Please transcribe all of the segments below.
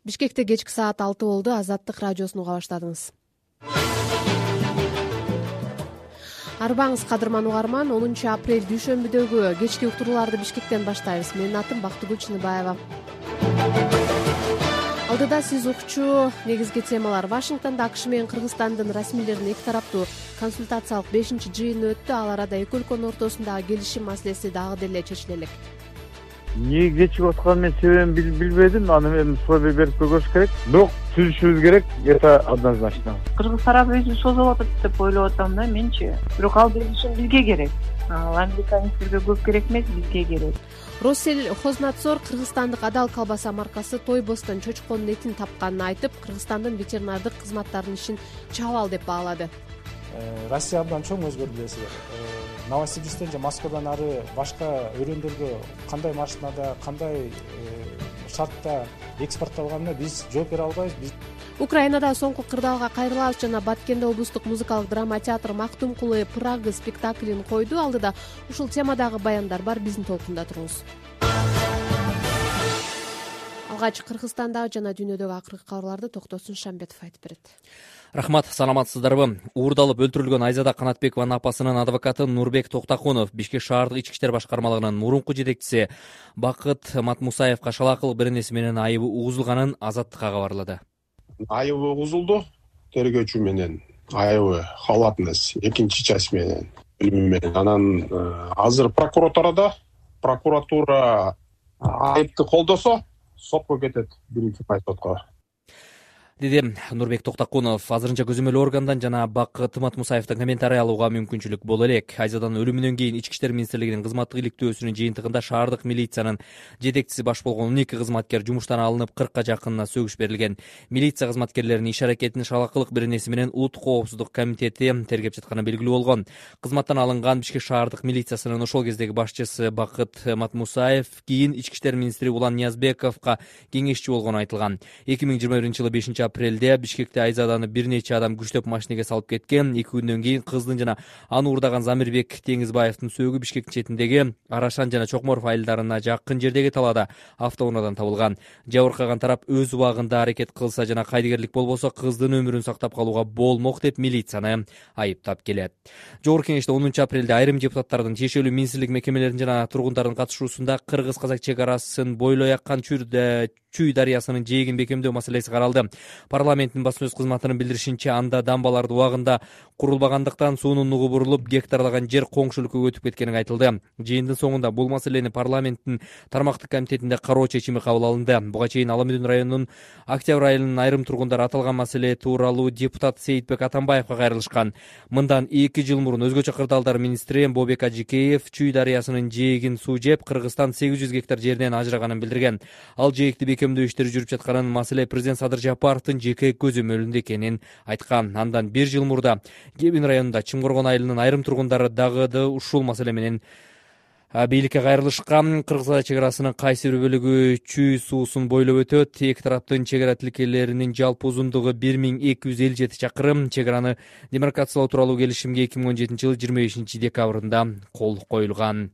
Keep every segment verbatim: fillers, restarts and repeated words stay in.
Бишкекте кечки саат алты болду. Азаттык радиосун уга баштадыңыз. Арбаңыз кадырман угарман. онунчу апрель дүйшөмбүдөгү кечки уктурууларды Бишкектен баштайбыз. Менин атым Бактыгүл Чыныбаева. Алдыда сиз укчу негизги темалар. Вашингтонда АКШ менен Кыргызстандын расмийлеринин эки тараптуу консультациялык бешинчи жыйыны өттү. Ал арада эки өлкөнүн ортосундагы келишим маселеси дагы деле чечиле элек. Эмне кечигип атканын мен себебин билбедим. Аны мен суроо берип көрүш керек. Бирок түзүшүбүз керек. Это однозначно. Кыргыз тарабы өзү созуп атат деп ойлоп атам да менчи. Бирок ал келишим бизге керек. Ал американецтерге көп керек эмес, бизге керек. Россельхознадзор Кыргызстандык адал колбаса маркасы Тойбостон чочконун этин тапканын айтып, Кыргызстандын ветеринардык кызматтарынын ишин чабал деп баалады. Россия абдан чоң өзгөрдү билесиздер. Новосибирсктен же Москвадан ары башка өрөөндөргө кандай машинада, кандай шартта экспортталганына биз жооп бере албайбыз. Биз Украинада соңку кырдаалга кайрылабыз жана Баткенде облустук музыкалык драма театр Мактум кулы Прага спектаклин койду. Алдыда ушул темадагы баяндар бар, биздин толкунда туруңуз. Алгач Кыргызстандагы жана дүйнөдөгү акыркы кабарларды Токтосун Шамбетов айтып берет. Рахмат, саламатсыздарбы? Уурдалып өлтүрүлгөн Айзада Канатбекованын апасынын адвокаты Нурбек Токтакунов Бишкек шаардык ички иштер башкармалыгынын мурунку жетекчиси Бакыт Матмусаевга шалаакылык беренеси менен айыбы угузулганын Азаттыкка кабарлады. Айыбы угузулду. Тергөөчү менен айыбы халатыныз экинчи часть менен билими менен. Анан азыр прокуратурада прокуратура айыпты колдосо сотко кетет, биринчи пай сотко. Деди Нурбек Токтакунов. Азырынча көзөмөл органдан жана Бакыт Матмусаевдин комментарий алууга мүмкүнчүлүк боло элек. Айзаданын өлүмүнөн кийин Ички иштер министрлигинин кызматтык иликтөөсүнүн жыйынтыгында шаардык милициянын жетекчиси баш болгон он эки кызматкер жумуштан алынып, кыркка жакынына сөгүш берилген. Милиция кызматкерлеринин иш аракетин шалаакылык беренеси менен Улуттук коопсуздук комитети тергеп жатканы белгилүү болгон. Кызматтан алынган Бишкек шаардык милициясынын ошол кездеги башчысы Бакыт Матмусаев кийин Ички иштер министри Улан Ниязбековго кеңешчи болгону айтылган. эки миң жыйырма биринчи жылы бешинчи апрелде Бишкекте Айзаданы бир нече адам күчтөп машинеге салып кеткен. эки күндөн кийин кыздын жана аны уурдаган Замирбек Теңизбаевдин сөөгү Бишкектин четиндеги Арашан жана Чокморов айылдарына жакын жердеги талаада автоунаадан табылган. Жабыркаган тарап өз убагында аракет кылса жана кайдыгерлик болбосо кыздын өмүрүн сактап калууга болмок деп милицияны айыптап келет. Жогорку кеңеште онунчу апрелде айрым депутаттардын тиешелүү министрлик мекемелеринин жана тургундардын катышуусунда кыргыз-казак чек арасын бойлой аккан Чүй дарыясынын жээгин бекемдөө маселеси каралды. Парламенттин басма сөз кызматынын билдиришинче, анда дамбаларды убагында курулбагандыктан суунун нугу бурулуп, гектарлаган жер коңшу өлкөгө өтүп кеткени айтылды. Жыйындын соңунда бул маселени парламенттин тармактык комитетинде кароо чечими кабыл алынды. Буга чейин Ала Мүдүн районунун Октябрь айылынын айрым тургундары аталган маселе тууралуу депутат Сейитбек Атамбаевга кайрылышкан. Мындан эки жыл мурун өзгөчө кырдаалдар министри Бобек Ажикеев Чүй дарыясынын жээгин суу жеп, Кыргызстан сегиз жүз гектар жерден ажыраганын билдирген. Ал жээгди бекемдөө иштери жүрүп жатканын, маселе президент Садыр Жапаровдун жеке көзөмөлүндө экенин айткан. Андан бир жыл мурда Кебин районунда Чымкоргон айылынын айрым тургундары дагы да ушул маселе менен бийликке кайрылышкан. Кыргыз чек арасынын кайсы бир бөлүгү Чүй суусун бойлоп өтөт. Эки тараптын чек ара тилкелеринин жалпы узундугу бир миң эки жүз элүү жети чакырым. Чек араны демаркациялоо тууралуу келишимге эки миң он жетинчи жылы жыйырма бешинчи декабрында кол коюлган.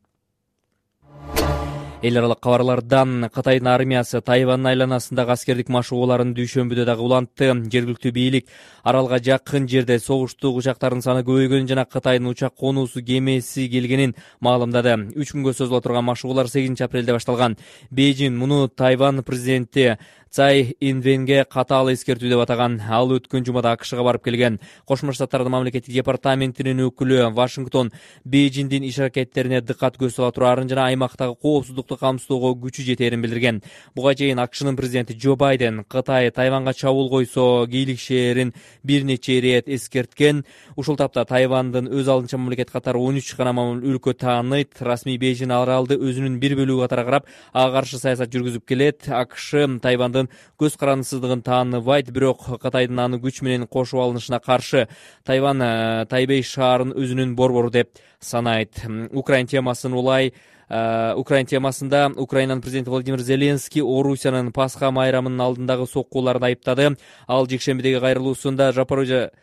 Эл аралык кабарлардан Кытайдын армиясы Тайвандын айланасындагы аскердик машыгууларын дүйшөмбүдө дагы улантты. Жергиликтүү бийлик аралга жакын жерде согуштук учактардын саны көбөйгөнүн жана Кытайдын учак конуусу кемеси келгенин маалымдады. үч күнгө созула турган машыгуулар сегизинчи апрелде башталган. Бейжин муну Тайвань президенти Цай Инвенге катаал эскертүү деп атаган. Ал өткөн жумада АКШга барып келген. Кошмо Штаттардын мамлекеттик департаментинин өкүлү Вашингтон Бейжиндин иш аракеттерине дыккат көз сала турарын жана аймактагы коопсуздукту камсыздоого күчү жетерин билдирген. Буга чейин АКШнын президенти Джо Байден Кытай Тайванга чабуул койсо кийлигишээрин бир нече ирет эскерткен. Ушул тапта Тайвандын өз алдынча мамлекет катары он үч гана өлкө тааныйт. Расмий Бейжин аралды өзүнүн бир бөлүгү катары карап, ага каршы саясат жүргүзүп келет. АКШ Тайвандын көз карандысыздыгын тааныбайт, бирок Кытайдын аны күч менен кошуп алынышына каршы Тайвань Тайбей шаарын өзүнүн борбору деп санайт. Украин темасын улай Украин темасында Украинанын президенти Владимир Зеленский Орусиянын Пасха майрамынын алдындагы соккууларын айыптады. Ал жекшембидеги кайрылуусунда Запорожье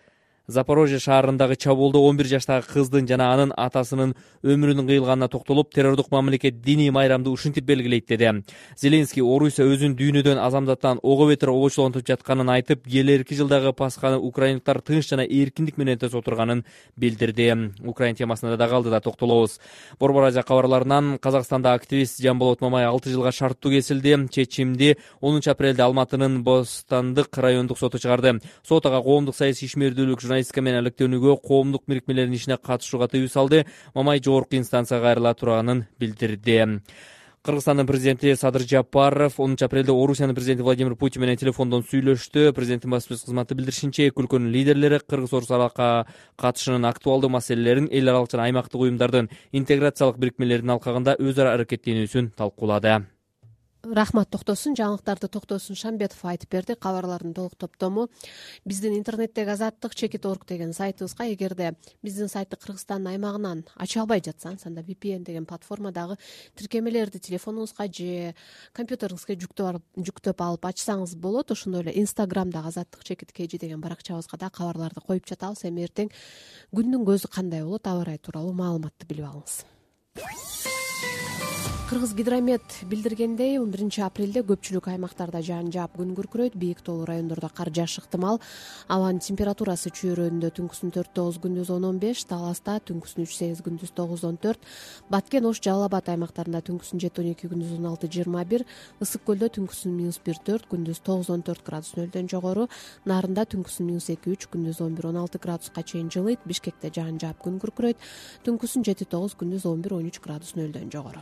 Запорожье шаарындагы чабуулда он бир жаштагы кыздын жана анын атасынын өмүрүнүн кыйылганына токтолуп, террордук мамлекет диний майрамды ушинтип белгилейт деди. Зеленский Орусия өзүн дүйнөдөн азамдаттан ого бетер обочолонтуп жатканын айтып, келерки жылдагы Пасханы украиндиктар тынч жана эркиндик менен өткөзө отурганын билдирди. Украин темасына да калды да токтолобуз. Борбор Азия кабарларынан Казакстанда активист Жамболот Мамай алты жылга шарттуу кесилди. Чечимди онунчу апрелде Алматынын Бостандык райондук соту чыгарды. Сот ага коомдук саясий ишмердүүлүк, журналистика менен алектөөнүүгө, коомдук бирикмелердин ишине катышууга тыюу салды. Мамай жогорку инстанцияга кайрыла турганын билдирди. Кыргызстандын президенти Садыр Жапаров онунчу апрелде Орусиянын президенти Владимир Путин менен телефондон сүйлөштү. Президенттин баспасөз кызматы билдиришинче, эки өлкөнүн лидерлери Кыргыз-Орус аралыкка катышынын актуалдуу маселелерин, эл аралык жана аймактык уюмдардын интеграциялык бирикмелеринин алкагында өз ара аракеттенүүсүн талкуулады. Рахмат токтосун, жаңылыктарды Токтосун Шамбетов айтып берди. Кабарлардын толук топтому биздин интернеттеги азаттык чекит орг деген сайтыбызга, эгерде биздин сайтты Кыргызстандын аймагынан ача албай жатсаңыз, анда ви пи эн деген платформадагы тиркемелерди телефонуңузга же компьютериңизге жүктөп алып ачсаңыз болот. Ошондой эле Инстаграмдагы азаттык чекит кж деген баракчабызга да кабарларды коюп жатабыз. Эми эртең күндүн көзү кандай болот, аба ырайы тууралуу маалыматты билип алыңыз. Кыргыз гидромет билдиргендей, он биринчи апрелде көпчүлүк аймактарда жаан жаап, күн күркүрөйт, бийик тоолуу райондордо кар жаашы ыктымал. Абанын температурасы чүйрөөнүндө түнкүсүн төрт тогуз, күндүз он он беш, Таласта түнкүсүн үч сегиз, күндүз тогуз он төрт, Баткен, Ош, Жалал Абад аймактарында түнкүсүн жети он эки, күндүз он алты жыйырма бир, Ысык көлдө түнкүсүн минус бир төрт, күндүз тогуз он төрт градус нөлдөн жогору, Нарында түнкүсүн минус эки үч, күндүз он бир он алты градуска чейин жылыйт, Бишкекте жаан жаап, күн күркүрөйт, түнкүсүн жети тогуз, күндүз он бир он үч градус нөлдөн жогору.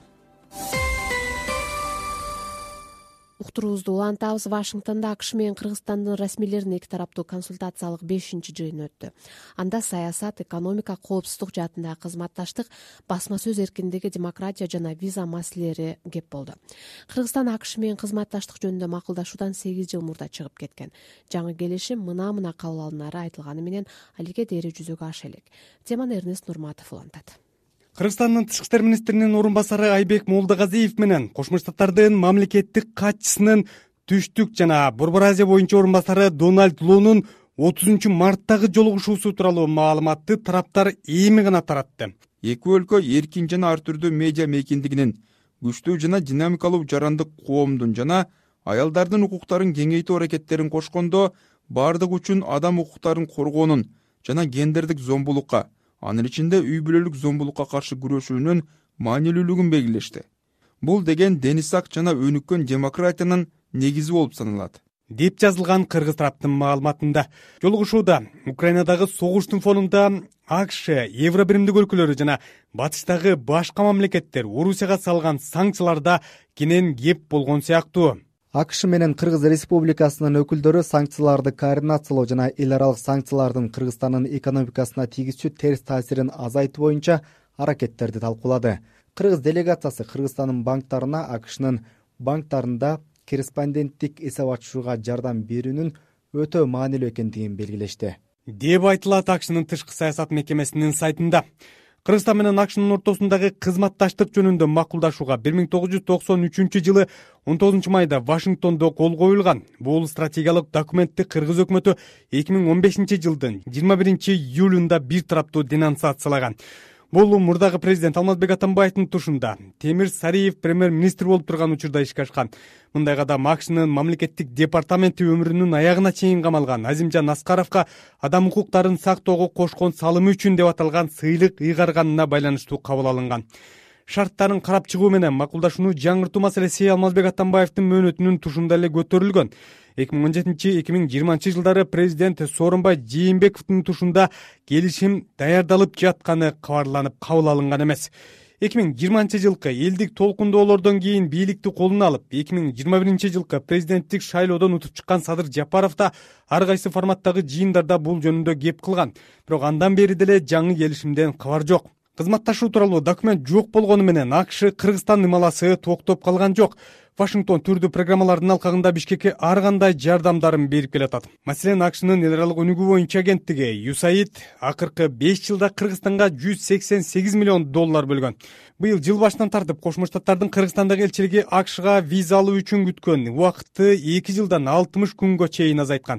Уктуруубузду улантабыз. Вашингтонда АКШ менен Кыргызстандын расмийлеринин эки тараптуу консультациялык бешинчи жыйыны өттү. Анда саясат, экономика, коопсуздук жаатындагы кызматташтык, басма сөз эркиндиги, демократия жана виза маселелери кеп болду. Кыргызстан АКШ менен кызматташтык жөнүндө макулдашуудан сегиз жыл мурда чыгып кеткен. Жаңы келишим мына-мына кабыл алынары айтылганы менен алиге дээри жүзөгө аша элек. Теманы Эрнест Нурматов улантат. Кыргызстандын тышкы иштер министринин орун басары Айбек Молдогазиев менен Кошмо Штаттардын мамлекеттик катчысынын түштүк жана Борбор Азия боюнча орун басары Дональд Лунун отузунчу марттагы жолугушуусу тууралуу маалыматты тараптар эми гана таратты. Эки өлкө эркин жана ар түрдүү медиа мейкиндигинин, күчтүү жана динамикалуу жарандык коомдун жана аялдардын укуктарын кеңейтүү аракеттерин кошкондо бардык үчүн адам укуктарын коргоонун жана гендердик зомбулукка, анын ичинде үй бүлөлүк зомбулукка каршы күрөшүүнүн маанилүүлүгүн белгилешти. Бул деген денисак жана өнүккөн демократиянын негизи болуп саналат, деп жазылган кыргыз тараптын маалыматында. Жолугушууда Украинадагы согуштун фонунда АКШ, Евробиримдик өлкөлөрү жана батыштагы башка мамлекеттер Орусияга салган санкцияларда кенен кеп болгон сыяктуу. АКШ менен Кыргыз Республикасынын өкүлдөрү санкцияларды координациялоо жана эл аралык санкциялардын Кыргызстандын экономикасына тийгизчү терс таасирин азайтуу боюнча аракеттерди талкуулады. Кыргыз делегациясы Кыргызстандын банктарына АКШнын банктарында корреспонденттик эсеп ачышууга жардам берүүнүн өтө маанилүү экендигин белгилешти, деп айтылат АКШнын тышкы саясат мекемесинин сайтында. Кыргызстан менен АКШнын ортосундагы кызматташтык жөнүндө макулдашууга бир миң тогуз жүз токсон үчүнчү жылы он тогузунчу майда Вашингтондо кол коюлган. Бул стратегиялык документти Кыргыз өкмөтү эки миң он бешинчи жылдын жыйырма биринчи июлунда бир тараптуу денонсациялаган. Бул мурдагы президент Алмазбек Атамбаевдин тушунда Темир Сариев премьер-министр болуп турган учурда ишке ашкан. Мындайга да АКШнын мамлекеттик департаменти өмүрүнүн аягына чейин камалган Азимжан Аскаровго адам укуктарын сактоого кошкон салымы үчүн деп аталган сыйлык ыйгарганына байланыштуу кабыл алынган. Шарттарын карап чыгуу менен макулдашууну жаңыртуу маселеси Алмазбек Атамбаевдин мөөнөтүнүн тушунда эле көтөрүлгөн. эки миң он жетинчи эки миң жыйырманчы жылдары президент Сооронбай Жээнбековдун тушунда келишим даярдалып жатканы кабарланып кабыл алынган эмес. эки миң жыйырманчы жылкы элдик толкундоолордон кийин бийликти колуна алып, эки миң жыйырма биринчи жылкы президенттик шайлоодон утуп чыккан Садыр Жапаров да ар кайсы форматтагы жыйындарда бул жөнүндө кеп кылган. Бирок андан бери деле жаңы келишимден кабар жок. Кызматташуу тууралуу документ жок болгону менен АКШ Кыргызстан ымаласы токтоп калган жок. Вашингтон түрдүү программалардын алкагында Бишкекке ар кандай жардамдарын берип келатат. Маселен, АКШнын эл аралык өнүгүү боюнча агенттиги ю эс эй ай ди акыркы беш жылда Кыргызстанга жүз сексен сегиз миллион доллар бөлгөн. Быйыл жыл башынан тартып Кошмо Штаттардын Кыргызстандагы элчилиги АКШга виза алуу үчүн күткөн убакытты эки жылдан алтымыш күнгө чейин азайткан.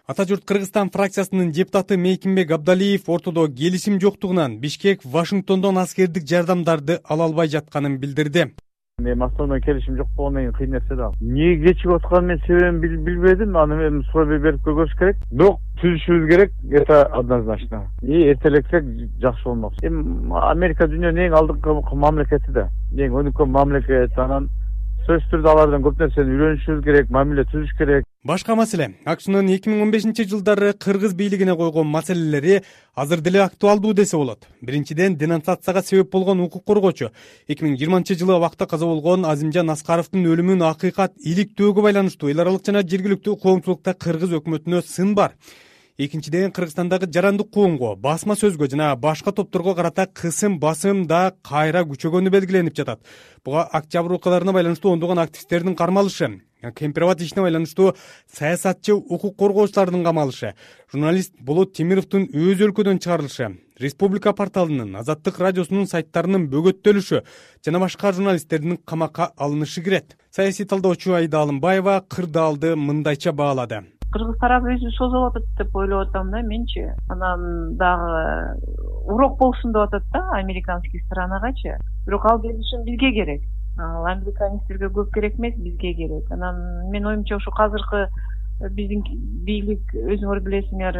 Ата журт Кыргызстан фракциясынын депутаты Мейкимбек Абдалиев ортодо келишим жоктугунан Бишкек Вашингтондон аскердик жардамдарды ала албай жатканын билдирди. Эми Москвадан келишим жок болгондон кийин кыйын нерсе да. Эмнеге кечигип атканын мен себебин билбедим. Аны эми суроо берип көргөз керек. Бирок түзүшүбүз керек. Это однозначно. И эртелексек жакшы болмок. Эми Америка дүйнөнүн эң алдыңкы мамлекети да. Эң өнүккөн мамлекет. Анан сөзсүз түрдө алардан көп нерсени үйрөнүшүбүз керек, мамиле түзүш керек. Башка маселе, АКШнын эки миң он бешинчи жылдары кыргыз бийлигине койгон маселелери азыр деле актуалдуу десе болот. Биринчиден, денонсацияга себеп болгон укук коргоочу эки миң жыйырманчы жылы абакта каза болгон Азимжан Аскаровдун өлүмүн акыйкат иликтөөгө байланыштуу эл аралык жана жергиликтүү коомчулукта кыргыз өкмөтүнө сын бар. Экинчиден, Кыргызстандагы жарандык коомго, басма сөзгө жана башка топторго карата кысым басым да кайра күчөгөнү белгиленип жатат. Буга октябрь окуяларына байланыштуу ондогон активисттердин кармалышы, Кемпирабад ишине байланыштуу саясатчы укук коргоочулардын камалышы, журналист Болот Темировдун өз өлкөдөн чыгарылышы, Республика порталынын, Азаттык радиосунун сайттарынын бөгөттөлүшү жана башка журналисттердин камакка алынышы кирет. Саясий талдоочу Айда Алымбаева кырдаалды мындайча баалады. Кыргыз тарап өзү созуп атат деп ойлоп атам да менчи. Анан дагы урок болсун деп атат да американский сторонагачы. Бирок ал келишим бизге керек. Ал американецтерге көп керек эмес, бизге керек. Анан мен оюмча ушу азыркы биздин бийлик, өзүңөр билесиңер,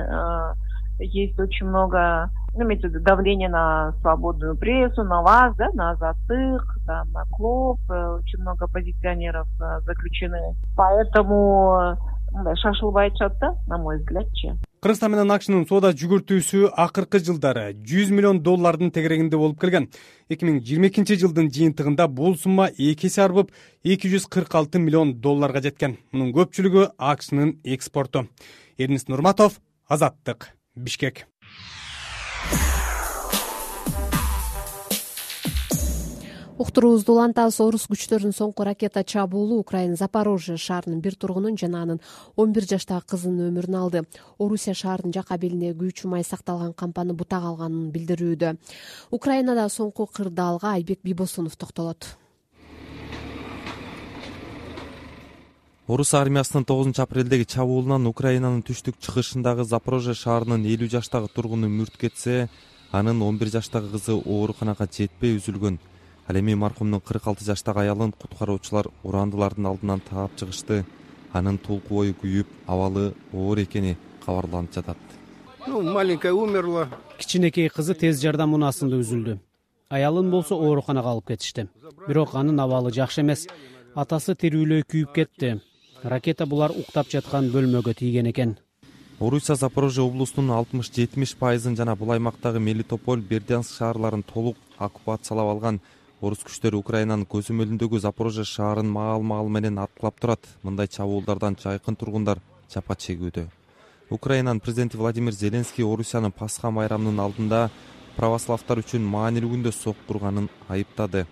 есть очень много давления на свободную прессу, на вас, да, на Азаттык, там, на Клуб, очень много оппозиционеров заключены. Поэтому шашылбай атышат да, на мой взглядчы. Кыргызстан менен АКШнын соода жүгүртүүсү акыркы жылдары жүз миллион доллардын тегерегинде болуп келген. эки миң жыйырма экинчи жылдын жыйынтыгында бул сумма эки эсе арбып эки жүз кырк алты миллион долларга жеткен. Мунун көпчүлүгү АКШнын экспорту. Эрнис Нурматов, Азаттык, Бишкек. Уктуруубузду улантабыз. Орус күчтөрүнүн соңку ракета чабуулу Украина Запорожье шаарынын бир тургунун жана анын он бир жаштагы кызынын өмүрүн алды. Орусия шаарынын жака белине күйүүчү май сакталган кампаны бутак алганын билдирүүдө. Украинада соңку кырдаалга Айбек Бибосунов токтолот. Орус армиясынын тогузунчу апрелдеги чабуулунан Украинанын түштүк чыгышындагы Запорожье шаарынын элүү жаштагы тургуну мүрт кетсе, анын он бир жаштагы кызы ооруканага жетпей үзүлгөн. Ал эми маркумдун кырк алты жаштагы аялын куткаруучулар урандылардын алдынан таап чыгышты. Анын толку бою күйүп, абалы оор экени кабарланып жатат. Ну, маленькая умерла. Кичинекей кызы тез жардам унаасында үзүлдү. Аялын болсо ооруканага алып кетишти. Бирок анын абалы жакшы эмес. Атасы тирүүлөй күйүп кетти. Ракета булар уктап жаткан бөлмөгө тийген экен. Орусия Запорожье облусунун алтымыш жетимиш пайызын жана бул аймактагы Мелитополь, Бердянск шаарларын толук оккупациялап алган. Орус күчтөрү Украинанын көзөмөлүндөгү Запорожье шаарын маал-маал менен аткылап турат. Мындай чабуулдардан жайкын тургундар жапа чегүүдө. Украинанын президенти Владимир Зеленский Орусиянын Пасха майрамынын алдында православтар үчүн маанилүү күндө соккурганын айыптады.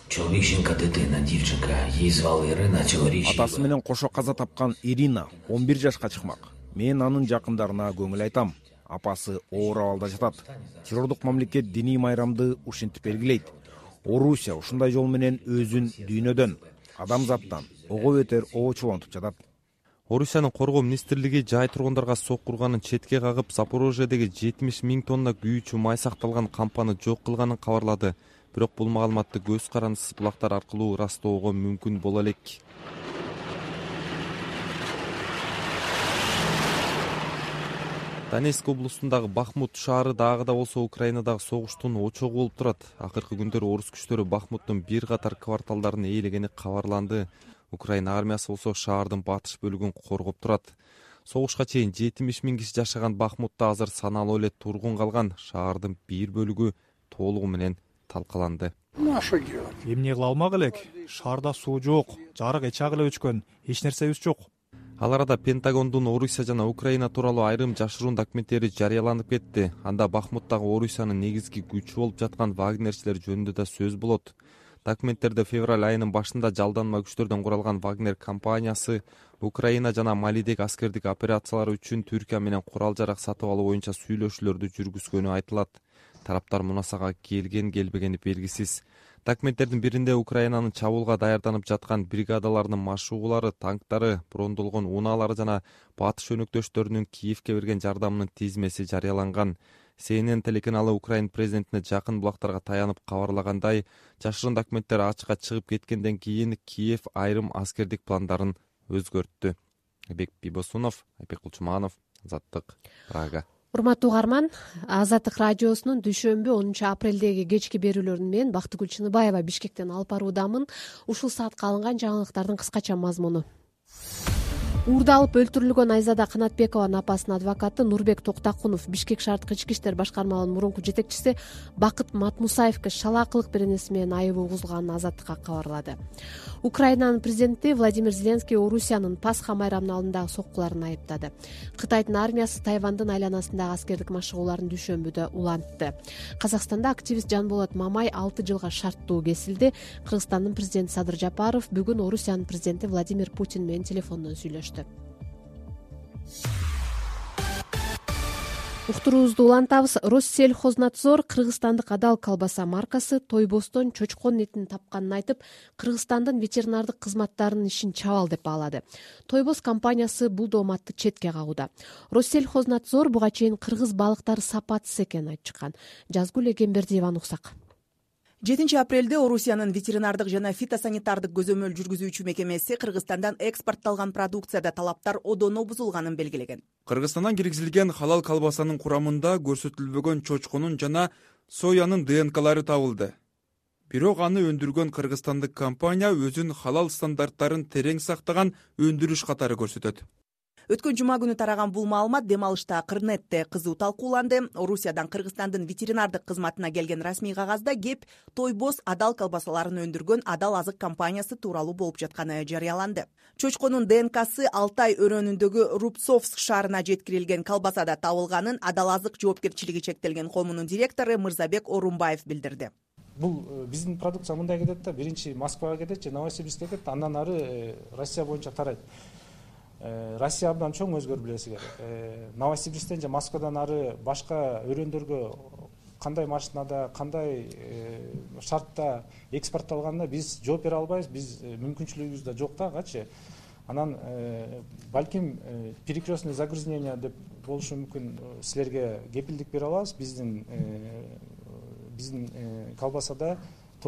Атасы менен кошо каза тапкан Ирина он бир жашка чыкмак. Мен анын жакындарына көңүл айтам. Апасы оор абалда жатат. Террордук мамлекет диний майрамды ушинтип белгилейт. Орусия ушундай жол менен өзүн дүйнөдөн, адамзаттан ого бетер оочулантып жатат. Орусиянын коргоо министрлиги жай тургундарга соккурганын четке кагып, Запорожьедеги жетимиш миң тонна күйүүчү май сакталган кампаны жок кылганын кабарлады. Бирок бул маалыматты көз карандысыз булактар аркылуу ырастоого мүмкүн боло элек. Донецк облусундагы Бахмут шаары дагы да болсо Украинадагы согуштун очогу болуп турат. Акыркы күндөрү орус күчтөрү Бахмуттун бир катар кварталдарын ээлегени кабарланды. Украина армиясы болсо шаардын батыш бөлүгүн коргоп турат. Согушка чейин жетимиш миң киши жашаган Бахмутта азыр саналуу эле тургун калган. Шаардын бир бөлүгү толугу менен талкаланды. Эмне кыла алмак элек? Шаарда суу жок, жарык эчак эле өчкөн, эч нерсебиз жок. Ал арада Пентагондун Орусия жана Украина тууралуу айрым жашыруун документтери жарыяланып кетти. Анда Бахмуттагы Орусиянын негизги күчү болуп жаткан вагнерчилер жөнүндө да сөз болот. Документтерде февраль айынын башында жалданма күчтөрдөн куралган Вагнер компаниясы Украина жана Малидеги аскердик операциялары үчүн Түркия менен курал-жарак сатып алуу боюнча сүйлөшүүлөрдү жүргүзгөнү айтылат. Тараптар мунасага келген келбегени белгисиз. Документтердин биринде Украинанын чабуулга даярданып жаткан бригадаларынын машыгуулары, танктары, брондолгон унаалары жана батыш өнөктөштөрүнүн Киевке берген жардамынын тизмеси жарыяланган. Си Эн Эн телеканалы Украина президентине жакын булактарга таянып кабарлагандай, жашырын документтер ачыкка чыгып кеткенден кийин Киев айрым аскердик пландарын өзгөрттү. Айбек Бибосунов, Айбек Кулчуманов, Азаттык, Прага. Урматтуу угарман, Азаттык радиосунун дүйшөмбү онунчу апрелдеги кечки берүүлөрүн мен Бактыгүл Чыныбаева Бишкектен алып баруудамын. Ушул саатка алынган жаңылыктардын кыскача мазмуну. Уурдалып өлтүрүлгөн Айзада Канатбекованын апасынын адвокаты Нурбек Токтакунов Бишкек шаардык ички иштер башкармаларынын мурунку жетекчиси Бакыт Матмусаевке шалаакылык беренеси менен айыбы угузулганын Азаттыкка кабарлады. Украинанын президенти Владимир Зеленский Орусиянын Пасха майрамынын алдындагы соккуларын айыптады. Кытайдын армиясы Тайвандын айланасындагы аскердик машыгууларын дүйшөмбүдө улантты. Казакстанда активист Жанболот Мамай алты жылга шарттуу кесилди. Кыргызстандын президенти Садыр Жапаров бүгүн Орусиянын президенти Владимир Путин менен телефондон сүйлөштү. Уктуруубузду улантабыз. Россельхознадзор Кыргызстандык Адал колбаса маркасы Тойбостон чочкон этин тапканын айтып, Кыргызстандын ветеринардык кызматтарынын ишин чабал деп баалады. Тойбост компаниясы бул дооматты четке кагууда. Россельхознадзор буга чейин кыргыз балыктары сапатсыз экенин айтып чыккан. Жазгүл Эгембердиеваны уксак. жетинчи апрелде Орусиянын ветеринардык жана фитосанитардык көзөмөл жүргүзүүчү мекемеси Кыргызстандан экспортталган продукцияда талаптар одоно бузулганын белгилеген. Кыргызстандан киргизилген халал колбасанын курамында көрсөтүлбөгөн чочконун жана соянын Д Н Клары табылды. Бирок аны өндүргөн кыргызстандык компания өзүнүн халал стандарттарын терең сактаган өндүрүш катары көрсөтөт. Өткөн жума күнү тараган бул маалымат дем алышта Кырнетте кызуу талкууланды. Орусиядан Кыргызстандын ветеринардык кызматына келген расмий кагазда кеп Тойбоз Адал колбасаларын өндүргөн Адал азык компаниясы тууралуу болуп жатканы жарыяланды. Чочконун Д Н Ксы Алтай өрөөнүндөгү Рубцовск шаарына жеткирилген колбасада табылганын Адал азык жоопкерчилиги чектелген коомунун директору Мырзабек Орунбаев билдирди. Бул биздин продукция мындай кетет да, биринчи Москвага кетет же Новосибирскке кетет, андан ары Россия боюнча тарайт. Россия абдан чоң, өзгөр билесиңер. Новосибирсктен же Москвадан ары башка өрөөндөргө кандай машинада, кандай шартта экспортталганына биз жооп бере албайбыз, биз мүмкүнчүлүгүбүз да жок да ачы. Анан балким перекрестное загрязнение деп болушу мүмкүн, силерге кепилдик бере алабыз. Биздин биздин колбасада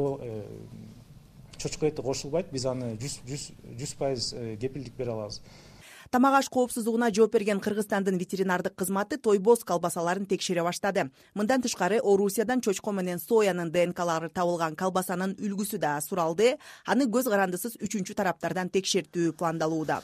чочко эти кошулбайт, биз аны жүз пайыз кепилдик бере алабыз. Тамак аш коопсуздугуна жооп берген Кыргызстандын ветеринардык кызматы Тойбоз колбасаларын текшере баштады. Мындан тышкары Орусиядан чочко менен соянын Д Н Клары табылган колбасанын үлгүсү да суралды. Аны көз карандысыз үчүнчү тараптардан текшертүү пландалууда.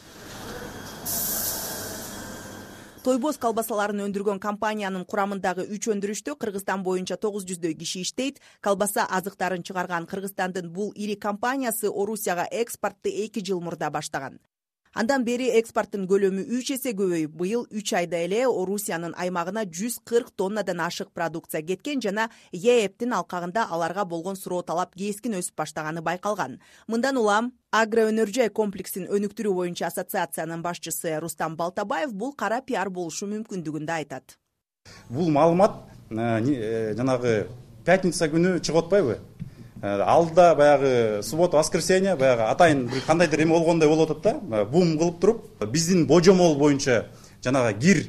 Тойбоз колбасаларын өндүргөн компаниянын курамындагы үч өндүрүштө Кыргызстан боюнча тогуз жүздөй киши иштейт. Колбаса азыктарын чыгарган Кыргызстандын бул ири компаниясы Орусияга экспортту эки жыл мурда баштаган. Андан бери экспорттун көлөмү үч эсе көбөйүп, быйыл үч айда эле Орусиянын аймагына жүз кырк тоннадан ашык продукция кеткен жана Е Э Б'тин алкагында аларга болгон суроо талап кескин өсүп баштаганы байкалган. Мындан улам агроөнөр-жай комплексин өнүктүрүү боюнча ассоциациянын башчысы Рустам Балтабаев бул кара пиар болушу мүмкүндүгүн да айтат. Бул маалымат жанагы пятница күнү чыгып атпайбы? Алда баягы суббота, воскресенье, баягы атайын бир кандайдыр эме болгондой болуп атат да, бум кылып туруп, биздин божомол боюнча жанагы гир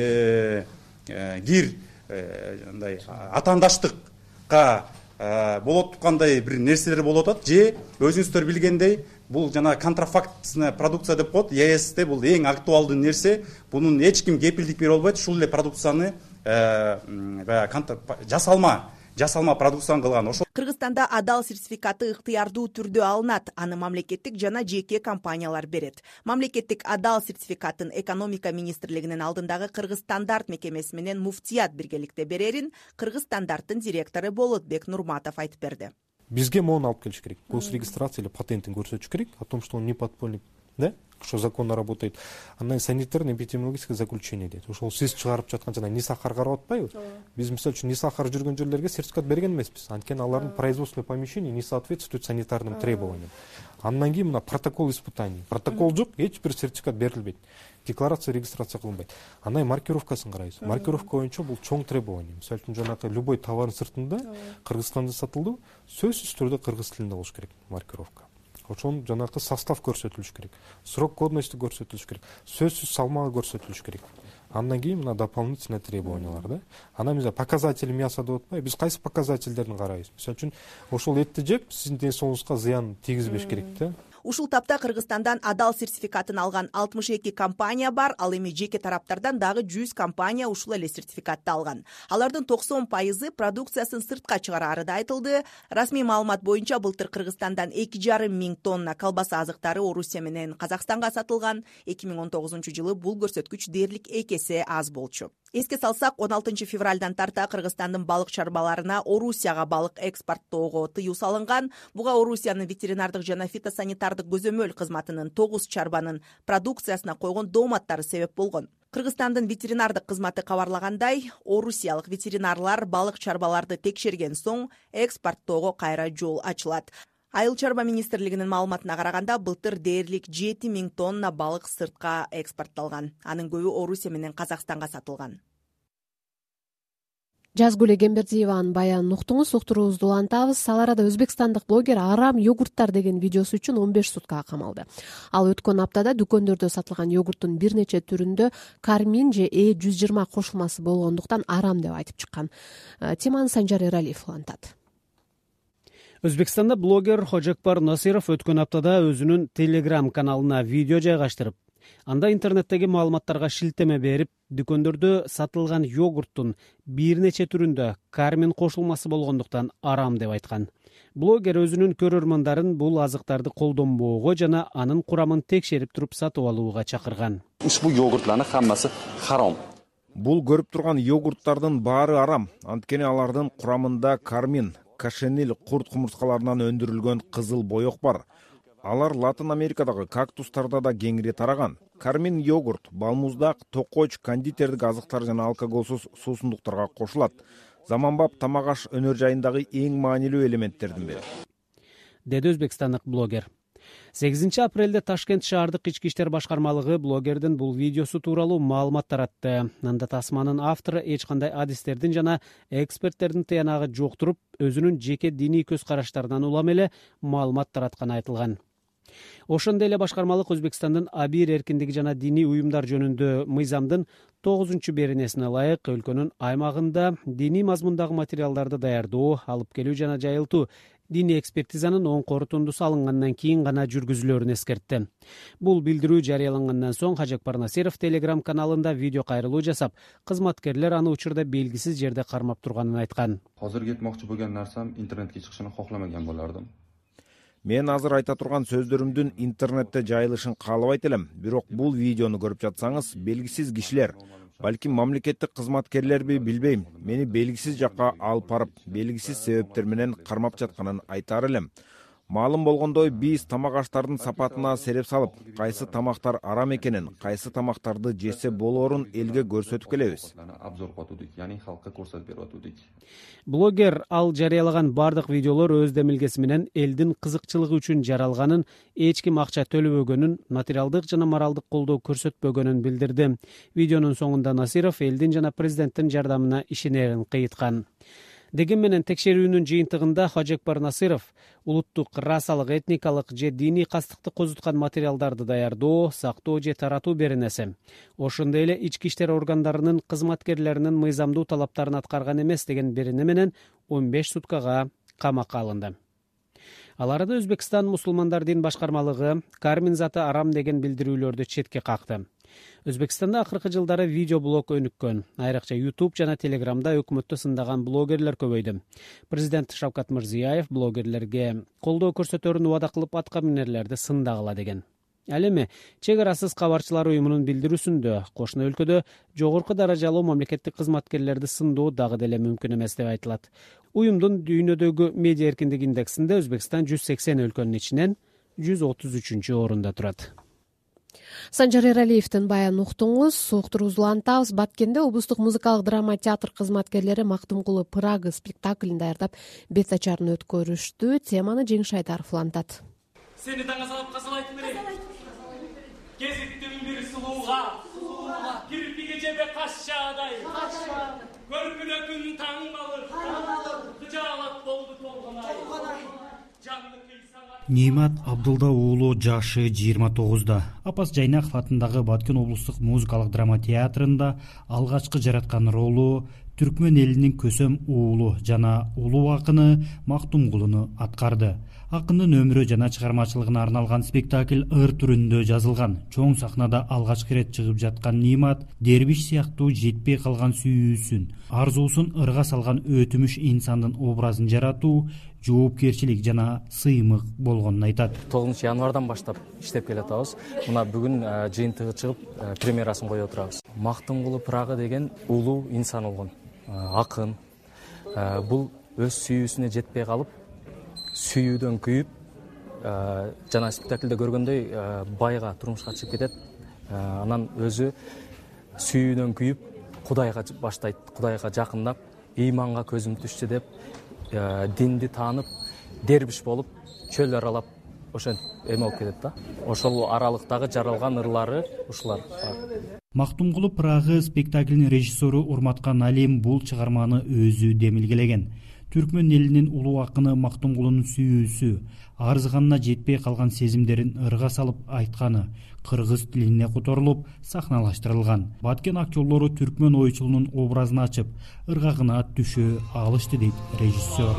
гир андай атаандаштыкка болот тургандай бир нерселер болуп атат, же өзүңүздөр билгендей бул жана контрафактная продукция деп коет. Е Э С'те бул эң актуалдуу нерсе, бунун эч ким кепилдик бере албайт. Ушул эле продукцияны баягы жасалма жасалма продукцияны кылган. Ошол Кыргызстанда Адал сертификаты ыктыярдуу түрдө алынат. Аны мамлекеттик жана жеке компаниялар берет. Мамлекеттик Адал сертификатын экономика министрлигинин алдындагы Кыргыз стандарт мекемеси менен муфтият биргеликте берерин Кыргыз стандарттын директору Болотбек Нурматов айтып берди. Бизге моуну алып келиш керек. Госрегистрация или патентин көрсөтүш керек о том, что он не подпольник, да? Что законно работает. Андан санитарный эпидемиологическое заключение дейт. Ошол сиз чыгарып жаткан жана Нисахар карап атпайбы? Биз мисалы үчүн Нисахар жүргөн жерлерге сертификат берген эмеспиз. Анткени алардын производственный помещения не соответствует санитарным требованиям. Андан кийин мына протокол испытаний. Протокол жок, эч бир сертификат берилбейт. декларация регистрация кылынбайт. Анан маркировкасын карайбыз. Маркировка боюнча бул чоң требование. Мисалы үчүн жанагы любой товардын сыртында Кыргызстанда сатылды, сөзсүз түрдө кыргыз тилинде болуш керек маркировка. Ошон жанагы состав көрсөтүлүш керек, срок годности көрсөтүлүш керек, сөзсүз салмагы көрсөтүлүш керек. Андан кийин мына дополнительный требованиялар да. Анан мисалы показатели мяса деп атпайбы, биз кайсы показательдерин карайбыз? Мисалы үчүн ошол этти жеп сиздин ден соолугуңузга зыян тийгизбеш керек да. Ушул тапта Кыргызстандан адал сертификатын алган алтымыш эки компания бар, ал эми жеке тараптардан дагы жүз компания ушул эле сертификатты алган. Алардын токсон пайызы продукциясын сыртка чыгарары да айтылды. Расмий маалымат боюнча былтыр Кыргызстандан эки жарым миң тонна колбаса азыктары Орусия менен Казакстанга сатылган. эки миң он тогузунчу жылы бул көрсөткүч дээрлик эки эсе аз болчу. Эске салсак, он алтынчы февралдан тарта Кыргызстандын балык чарбаларына Орусияга балык экспорттоого тыюу салынган. Буга Орусиянын ветеринардык жана фитосанитардык көзөмөл кызматынын тогуз чарбанын продукциясына койгон дооматтары себеп болгон. Кыргызстандын ветеринардык кызматы кабарлагандай, орусиялык ветеринарлар балык чарбаларды текшерген соң экспорттоого кайра жол ачылат. Айыл чарба министрлигинин маалыматына караганда, былтыр дээрлик жети миң тонна балык сыртка экспортталган. Анын көбү Орусия менен Казакстанга сатылган. Жазгүл Эгембердиеванын баянын уктуңуз, уктуруубузду улантабыз. Ал арада өзбекстандык блогер арам йогурттар деген видеосу үчүн он беш суткага камалды. Ал өткөн аптада дүкөндөрдө сатылган йогурттун бир нече түрүндө кармин же э жүз жыйырма кошулмасы болгондуктан арам деп айтып чыккан. Теманы Санжар Эралиев улантат. Өзбекстанда блогер Хожекбар Насиров өткөн аптада өзүнүн Telegram каналына видео жайгаштырып, анда интернеттеги маалыматтарга шилтеме берип, дүкөндөрдө сатылган йогурттун бир нече түрүндө кармин кошулмасы болгондуктан арам деп айткан. Блогер өзүнүн көрөрмандарын бул азыктарды колдонбоого жана анын курамын текшерип туруп сатып алууга чакырган. Ушул йогуртлардын хаммасы харам. Бул көрүп турган йогурттардын баары арам. Анткени алардын курамында кармин, кашенил курт кумурскаларынан өндүрүлгөн кызыл боек бар. Алар Латын Америкадагы кактустарда да кеңири тараган. Кармин йогурт, балмуздак, токоч, кондитердик азыктар жана алкоголсуз суусундуктарга кошулат. Заманбап тамак аш өнөр жайындагы эң маанилүү элементтердин бири, деди өзбекстандык блогер. сегизинчи апрелде Ташкент шаардык ички иштер башкармалыгы блогердин бул видеосу тууралуу маалымат таратты. Анда тасманын автору эч кандай адистердин жана эксперттердин тыянагы жок туруп, өзүнүн жеке диний көз караштарынан улам эле маалымат таратканы айтылган. Ошондой эле башкармалык Өзбекстандын абийир эркиндиги жана диний уюмдар жөнүндө мыйзамдын тогузунчу беренесине ылайык өлкөнүн аймагында диний мазмундагы материалдарды даярдоо, алып келүү жана жайылтуу диний экспертизанын оң корутундусу алынгандан кийин гана жүргүзүлөрүн эскертти. Бул билдирүү жарыялангандан соң Хожекбар Насиров Telegram каналында видео кайрылуу жасап, кызматкерлер аны учурда белгисиз жерде кармап турганын айткан. Азыр кетмокчу болгон нарсам интернетке чыгышын кокламаган болардым. Мен азыр айта турган сөздөрүмдүн интернетте жайылышын каалабайт элем. Бирок бул видеону көрүп жатсаңыз, белгисиз кишилер, балким мамлекеттик кызматкерлерби билбейм, мени белгисиз жакка алып барып, белгисиз себептер менен кармап жатканын айтар элем. Маалым болгондой, биз тамак аштардын сапатына сереп салып, кайсы тамактар арам экенин, кайсы тамактарды жесе болоорун элге көрсөтүп келебиз. Блогер ал жарыялаган бардык видеолор өз демилгеси менен элдин кызыкчылыгы үчүн жаралганын, эч ким акча төлөбөгөнүн, материалдык жана моралдык колдоо көрсөтпөгөнүн билдирди. Видеонун соңунда Насиров элдин жана президенттин жардамына ишенерин кыйыткан. Деген менен текшерүүнүн жыйынтыгында Хожекбар Насиров улуттук, расалык, этникалык же диний кастыкты козуткан материалдарды даярдоо, сактоо же таратуу беренеси, ошондой эле ички иштер органдарынын кызматкерлеринин мыйзамдуу талаптарын аткарган эмес деген берене менен он беш суткага камакка алынды. Ал арада Өзбекстан мусулмандар дин башкармалыгы кармин заты арам деген билдирүүлөрдү четке какты. Өзбекстанда акыркы жылдары видеоблог өнүккөн. Айрыкча YouTube жана Telegramда өкмөттү сындаган блогерлер көбөйдү. Президент Шавкат Мирзиёев блогерлерге колдоо көрсөтөрүн убада кылып атка минерлерди сындагыла деген. Ал эми чек арасыз кабарчылар уюмунун билдирүүсүндө кошуна өлкөдө жогорку даражалуу мамлекеттик кызматкерлерди сындоо дагы деле мүмкүн эмес деп айтылат. Уюмдун дүйнөдөгү медиа эркиндик индексинде Өзбекстан жүз сексен өлкөнүн ичинен жүз отуз үчүнчү орунда турат. Санжар Эралиевдин баянын уктуңуз, уктуруубузду улантабыз. Баткенде облустук музыкалык драма театр кызматкерлери Мактумкулу Прага спектаклин даярдап, бет ачарын өткөрүштү. Теманы Жеңиш Айдаров улантат. Сени таңга салып касалайтын эле. Кезиктин бири сулууга Нимат Абдулда уулу жашы жыйырма тогузда. Апас Жайнаков атындагы Баткен облустук музыкалык драма театрында алгачкы жараткан ролу түркмөн элинин көсөм уулу жана улуу акыны Мактумгулуну аткарды. Акындын өмүрү жана чыгармачылыгына арналган спектакль ыр түрүндө жазылган. Чоң сахнада алгачкы ирет чыгып жаткан Нимат дербиш сыяктуу жетпей калган сүйүүсүн, арзуусун ырга салган өтүмүш инсандын образын жаратуу жоопкерчилик жана сыймык болгонун айтат. тогузунчу январдан баштап иштеп келатабыз. Мына бүгүн жыйынтыгы чыгып премьерасын коюп отурабыз. Мактумгулу Прага деген улуу инсан болгон, акын. Бул өз сүйүүсүнө жетпей калып, сүйүүдөн күйүп, жана спектакльде көргөндөй байга турмушка чыгып кетет. Анан өзү сүйүүдөн күйүп, Кудайга баштайт, Кудайга жакындап, ыйманга көзүм түштү деп, динди таанып, дербиш болуп, чөл аралап, ошентип эме болуп кетет да. Ошол аралыктагы жаралган ырлары ушулар бар. Мактумгулу Прага спектаклинин режиссеру Урматкан Алим бул чыгарманы өзү демилгелеген. Түркмөн элинин улуу акыны Мактумгулунун сүйүүсү, арзыганына жетпей калган сезимдерин ырга салып айтканы кыргыз тилине которулуп, сахналаштырылган. Баткен актерлору түркмөн ойчулунун образын ачып, ыргагына түшө алышты дейт режиссер.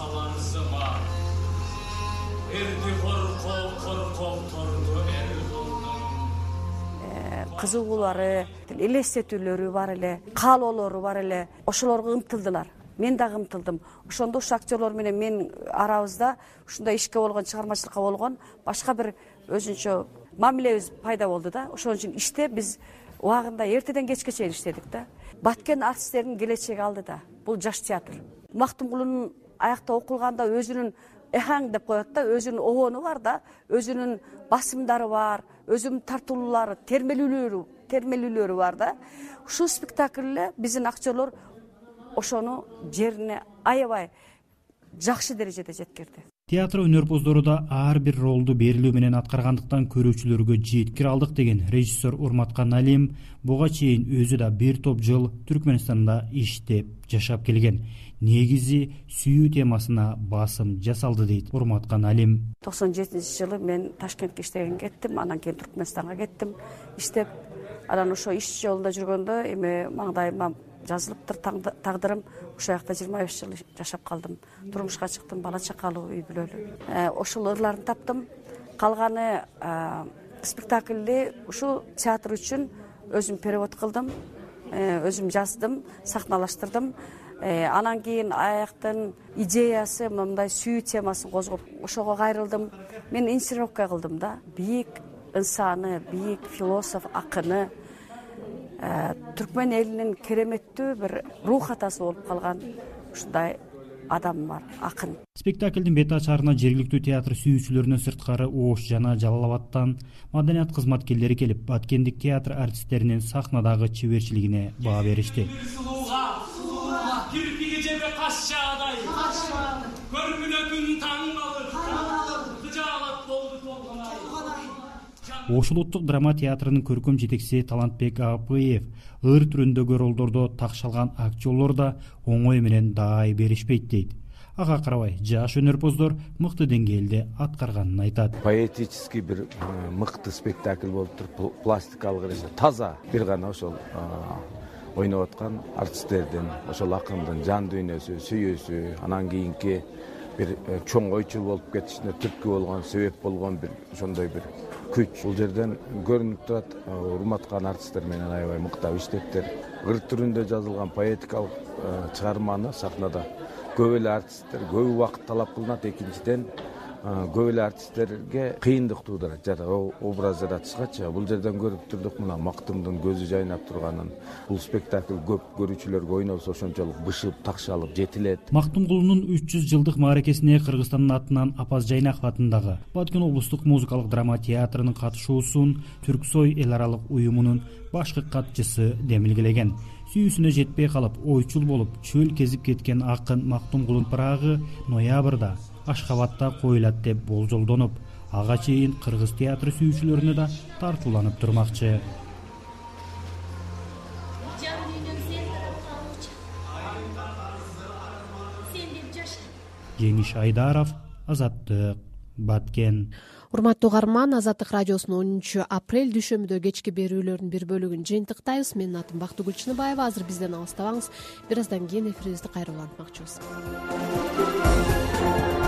Кызыгуулары, элестетүүлөрү бар эле, каалоолору бар эле. Ошолорго ынтылдылар. Мен дагы ынтылдым. Ошондо ушу актерлор менен мен арабызда ушундай ишке болгон, чыгармачылыкка болгон башка бир өзүнчө мамилебиз пайда болду да. Ошон үчүн иште биз убагында эртеден кечке чейин иштедик да. Баткен артисттеринин келечеги алдыда. Бул жаш театр. Мактумгулунун аякта окулганда өзүнүн эхаң деп коет да, өзүнүн обону бар да, өзүнүн басымдары бар, өзүнүн тартуулуулары, термелүүлөрү, термелүүлөрү бар да. Ушул спектакльде биздин актерлор ошону жерине аябай жакшы дережеде жеткирди. Театр өнөрпоздору да ар бир ролду берилүү менен аткаргандыктан көрүүчүлөргө жеткире алдык деген режиссер Урматкан Алим буга чейин өзү да бир топ жыл Түркмөнстанда иштеп жашап келген. Негизи сүйүү темасына басым жасалды дейт Урматкан Алим. токсон жетинчи жылы мен Ташкентке иштеген кеттим, анан кийин Түркмөнстанга кеттим иштеп. Анан ошо иш жолунда жүргөндө эми маңдайыма жазылыптыр тагдырым. Ошол жакта жыйырма беш жыл жашап калдым. Турмушка чыктым, бала чакалуу, үй бүлөлүү. Ошол ырларын таптым. Калганы спектакльди ушул театр үчүн өзүм перевод кылдым, өзүм жаздым, сахналаштырдым. Анан кийин аяктын идеясы мындай сүйүү темасын козгоп, ошого кайрылдым. Мен инсценировка кылдым да. Бийик инсаны, бийик философ, акыны, түркмөн элинин кереметтүү бир рух атасы болуп калган ушундай адам бар, акын. Спектаклдин бет ачарына жергиликтүү театр сүйүүчүлөрүнөн сырткары Ош жана Жалал Абадтан маданият кызматкерлери келип, Баткендик театр артисттеринин сахнадагы чеберчилигине баа беришти. Кирпиги жебе каш жаадай, көрмүнө күн таң калып, кыжаалат болду толгонай. Ош улуттук драма театрынын көркөм жетекчиси Талантбек Апыев ыр түрүндөгү ролдордо такшалган актерлор да оңой менен даай беришпейт дейт. Ага карабай, жаш өнөрпоздор мыкты деңгээлде аткарганын айтат. Поэтический бир мыкты спектакль болуптур, пластикалык эреже таза бир гана ошол ойноп аткан артисттердин, ошол акындын жан дүйнөсү, сүйүүсү, анан кийинки бир чоң ойчул болуп кетишине түрткү болгон, себеп болгон бир ошондой бир күч. Бул жерден көрүнүп турат, урматкан артисттер менен аябай мыктап иштептир. Ыр түрүндө жазылган поэтикалык чыгарманы сахнада көп эле артисттер көп убакыт талап кылынат. Экинчиден көп эле артисттерге кыйындык туудурат жада образ жаратышкачы. Бул жерден көрүп турдук мына Мактумдун көзү жайнап турганын. Бул спектакль көп көрүүчүлөргө ойнолсо ошончолук бышып, такшалып жетилет. Мактумгулунун үч жүз жылдык мааракесине Кыргызстандын атынан Апас Жайнаков атындагы Баткен облустук музыкалык драма театрынын катышуусун Түрксой эл аралык уюмунун башкы катчысы демилгелеген. Сүйүүсүнө жетпей калып, ойчул болуп, чөл кезип кеткен акын Мактумгулун Прагы ноябрда Ашхабадта коюлат деп болжолдонуп, ага чейин кыргыз театры сүйүүчүлөрүнө да тартууланып турмакчы. Жеңиш Айдаров, азаттык баткен. Урматтуу угарман, Азаттык радиосунун онунчу апрель дүйшөмбүдө кечки берүүлөрүнүн бир бөлүгүн жыйынтыктайбыз. Менин атым Бактыгүл Чыныбаева. Азыр бизден алыстабаңыз. Бир аздан кийин эфирибизди кайра улантмакчыбыз.